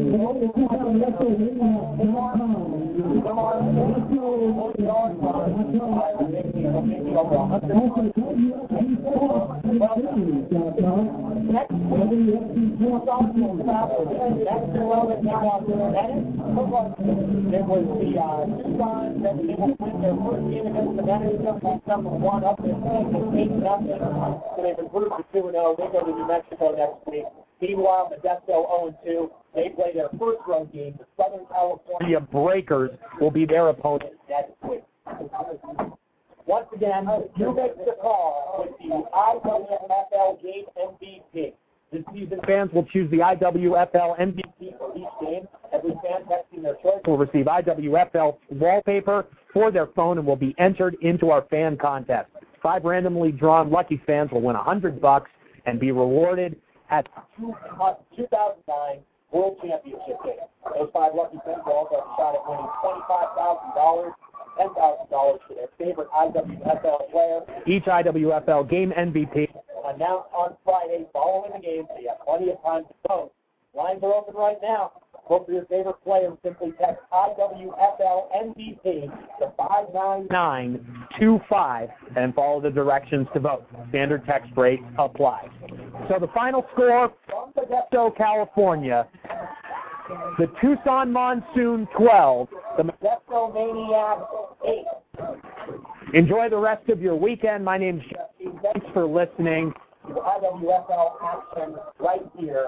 B: Next week, Tucson will travel to the next round now on the Venice. It was the uh, Tucson that they will win their first game against the Venice. That's number one up in eight nothing. So they've improved to two and oh. They go to New Mexico next week. Meanwhile, Modesto oh and two. They play their first road game. The Southern California Breakers will be their opponent next week. Once again, you make the call with the I W F L Game M V P. This season, fans will choose the I W F L M V P for each game. Every fan texting their choice will receive I W F L wallpaper for their phone and will be entered into our fan contest. Five randomly drawn lucky fans will win one hundred bucks and be rewarded at two thousand nine World Championship Game. Those five lucky fans will also have a shot at winning twenty-five thousand dollars. ten thousand dollars for their favorite I W F L player. Each I W F L game M V P announced on Friday following the game, so you have plenty of time to vote. Lines are open right now. Vote for your favorite player and simply text I W F L M V P to five nine nine two five and follow the directions to vote. Standard text rate applies. So the final score from Modesto, California, the Tucson Monsoon twelve, the Modesto Maniacs eight. Enjoy the rest of your weekend. My name's Jesse. Thanks for listening to I W F L action right here.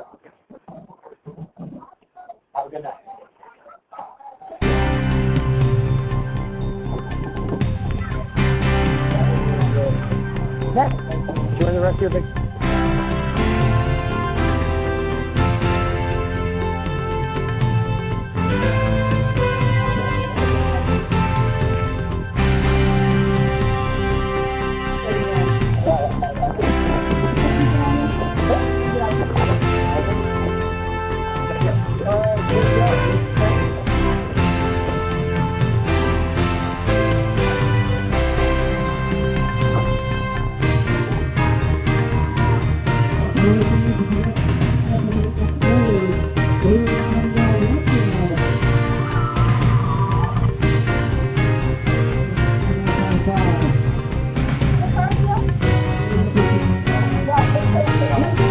B: Have a good night. Next, enjoy the rest of your vacation.
C: Thank you.